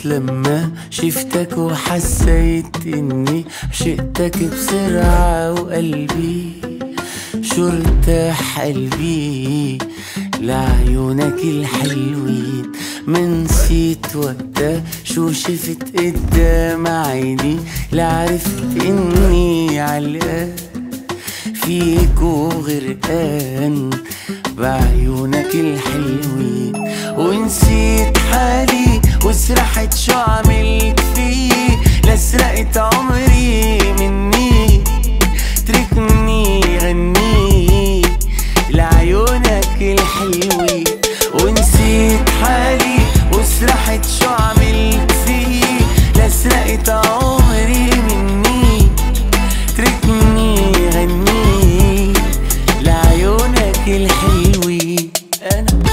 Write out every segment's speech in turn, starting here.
لما شفتك وحسيت اني عشقتك بسرعة، وقلبي شو ارتاح قلبي لعيونك الحلوين. ما نسيت وقتها شو شفت قدام عيني، لعرفت اني علقان فيك وغرقان بعيونك الحلوين. ونسيت حالي وسرحت شو عملت فيه، لسرقت عمري مني تركني غني لعيونك الحلوين. ونسيت حالي وسرحت شو عملت فيه، لسرقت عمري مني تركني غني لعيونك الحلوين. أنا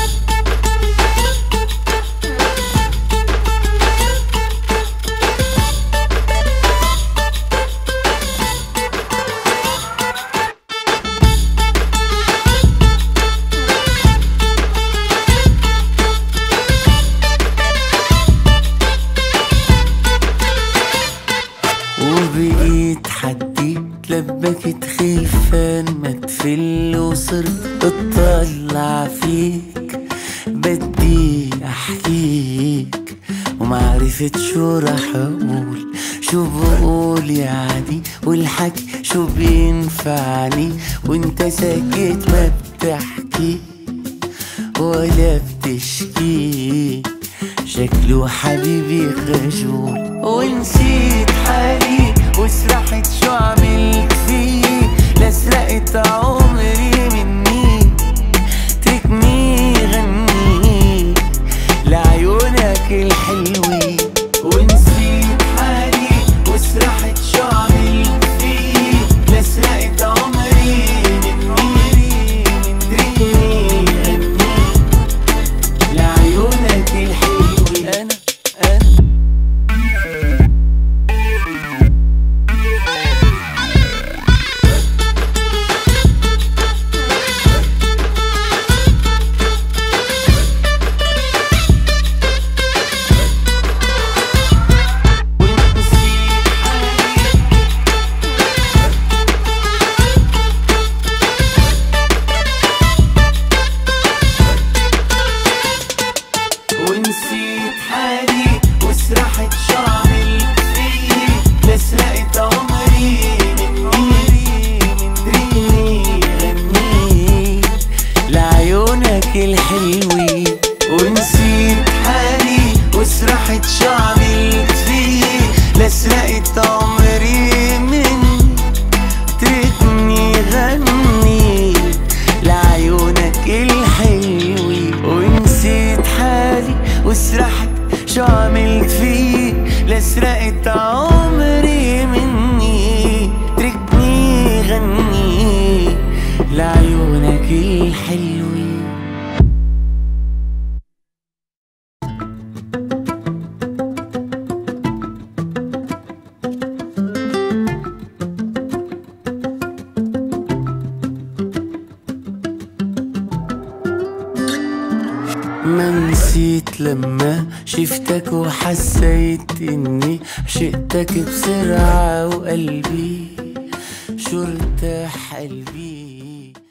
وبقيت حدي تلبكت خيفان ما تفل، وصرت اطلع فيك بدي احكيك ومعرفت شو رح اقول. شو بقول يا عادي والحكي شو بينفعني، وانت ساكت ما بتحكي ولا بتشكي، شكله حبيبي خجول. ونسيت حالي وسرحت شو عملت فيه، لسرقت عمري مني تركني غني لعيونك الحلوين. ونسيت حالي وسرحت شو عملت فيه، لسرقت عمري مني تركني غني لعيونك الحلوين. أنا ونسيت حالي وسرحت شو عملت فيه، لسرقت عمري مني تركني غني لعيونك الحلوين. ونسيت حالي وسرحت شو عملت فيه، لسرقت عمري مني تركني غني لعيونك الحلوين. ونسيت حالي وسرحت شو عملت فيه، لسرقت عمري مني تركني غني لعيونك الحلوين. ما نسيت لما شفتك وحسيت اني عشقتك بسرعة، وقلبي شو ارتاح قلبي